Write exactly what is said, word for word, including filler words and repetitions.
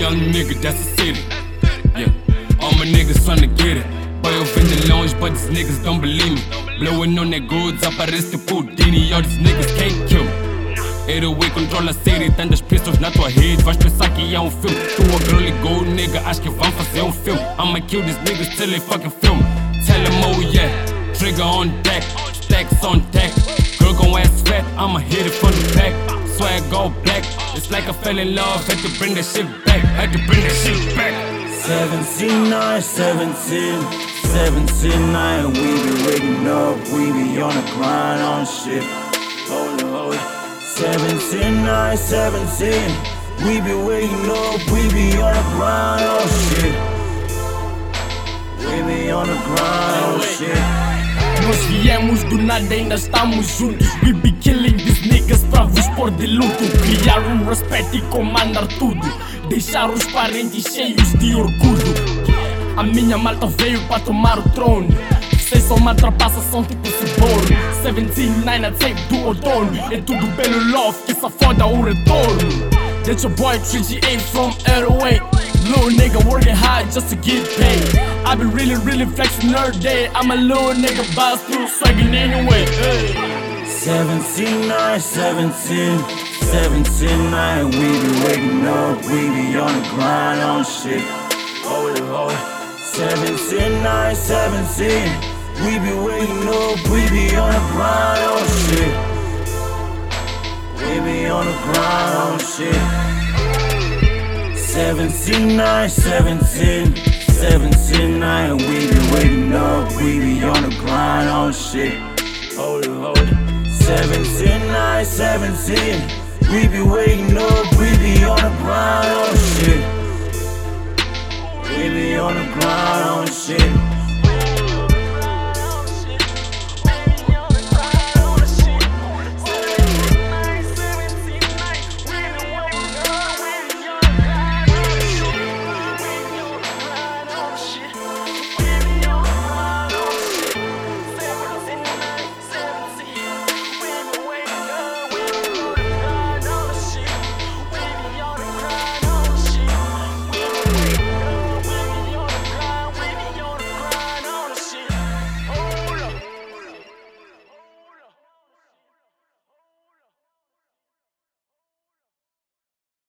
young nigga, that's the city. Yeah, all my niggas tryna get it. Boy, eu vim de longe, but these niggas don't believe me. Blowing on that goods, aparece tipo Houdini. All these niggas can't kill me. eight oh eight controla a city, tantas pistols na tua rede. Vais pensar que é um filme. Tua girl ligou, nigga, acho que vão fazer um filme. I'ma kill these niggas till they fucking film. Tell them, oh yeah, trigger on deck, stacks on deck. Girl gon' ass fat, I'ma hit it from the back. Swag go black, it's like I fell in love. Had to bring that shit back, had to bring that shit back. Seventeen nine, seventeen, seventeen nine. We be waking up, we be on the grind on shit. Hold it, hold it. Seventeen nine, seventeen. We be waking up, we be on the grind on shit. We be on the grind on shit. Nós viemos do nada, ainda estamos juntos. We be killing these niggas pra vos pôr de luto. Criar um respeito e comandar tudo. Deixar os parentes cheios de orgulho. A minha malta veio pra tomar o trono. Vocês são uma trapaçação tipo suborno. Seventeen nine a tape do outono. É tudo pelo love que só foda o retorno. That's your boy three G A from eight oh eight. Little nigga working hard just to get paid. I be really, really flexing every day. I'm a little nigga, but still swagging anyway. Hey. Seventeen nine, seventeen, seventeen nine. We be waking up, we be on the grind on shit. Hold it, hold it. Seventeen nine, seventeen. We be waking up, we be on the grind on shit. We be on the grind on shit. Seventeen nine, seventeen, seventeen nine. We be waking up, we be on the grind on shit. Hold it, hold it. Seventeen nine, seventeen. We be waking up, we be on the grind on shit. We be on the grind on shit.